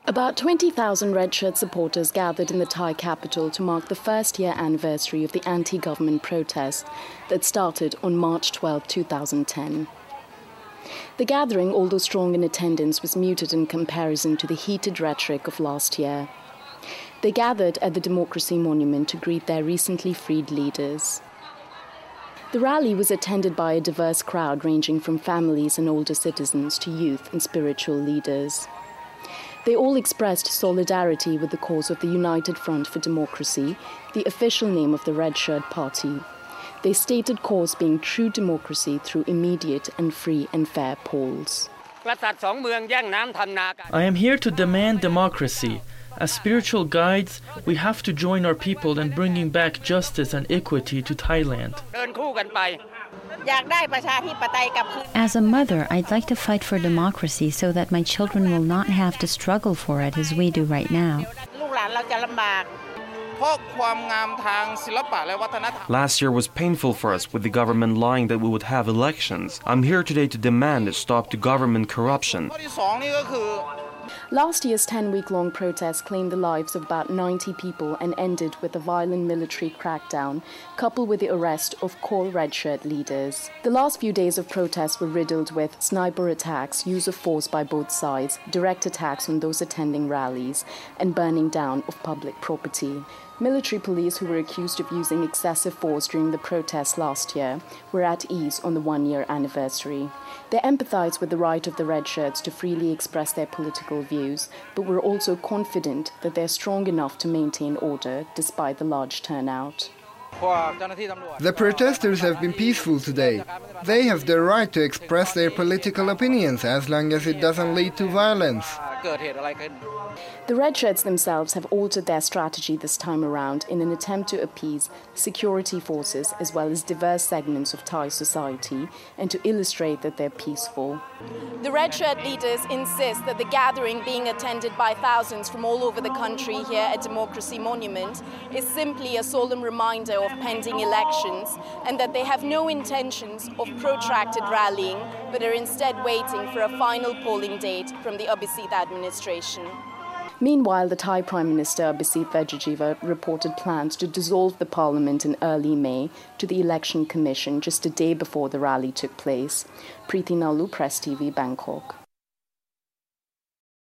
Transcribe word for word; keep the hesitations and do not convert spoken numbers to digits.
About twenty thousand Red Shirt supporters gathered in the Thai capital to mark the first year anniversary of the anti-government protest that started on March twelfth, two thousand ten. The gathering, although strong in attendance, was muted in comparison to the heated rhetoric of last year. They gathered at the Democracy Monument to greet their recently freed leaders. The rally was attended by a diverse crowd ranging from families and older citizens to youth and spiritual leaders. They all expressed solidarity with the cause of the United Front for Democracy, the official name of the Red Shirt Party. They stated cause being true democracy through immediate and free and fair polls. I am here to demand democracy. As spiritual guides, we have to join our people in bringing back justice and equity to Thailand. As a mother, I'd like to fight for democracy so that my children will not have to struggle for it as we do right now. Last year was painful for us, with the government lying that we would have elections. I'm here today to demand a stop to government corruption. Last year's ten-week-long protest claimed the lives of about ninety people and ended with a violent military crackdown, coupled with the arrest of core Red Shirt leaders. The last few days of protests were riddled with sniper attacks, use of force by both sides, direct attacks on those attending rallies, and burning down of public property. Military police who were accused of using excessive force during the protests last year were at ease on the one-year anniversary. They empathized with the right of the Red Shirts to freely express their political views, but were also confident that they're strong enough to maintain order despite the large turnout. The protesters have been peaceful today. They have the right to express their political opinions as long as it doesn't lead to violence. The Red Shirts themselves have altered their strategy this time around in an attempt to appease security forces as well as diverse segments of Thai society and to illustrate that they're peaceful. The Red Shirt leaders insist that the gathering being attended by thousands from all over the country here at Democracy Monument is simply a solemn reminder of pending elections and that they have no intentions of protracted rallying but are instead waiting for a final polling date from the Abhisit administration. Meanwhile, the Thai Prime Minister Abhisit Vejjajiva reported plans to dissolve the parliament in early May to the Election Commission just a day before the rally took place. Preeti Nalu, Press T V, Bangkok.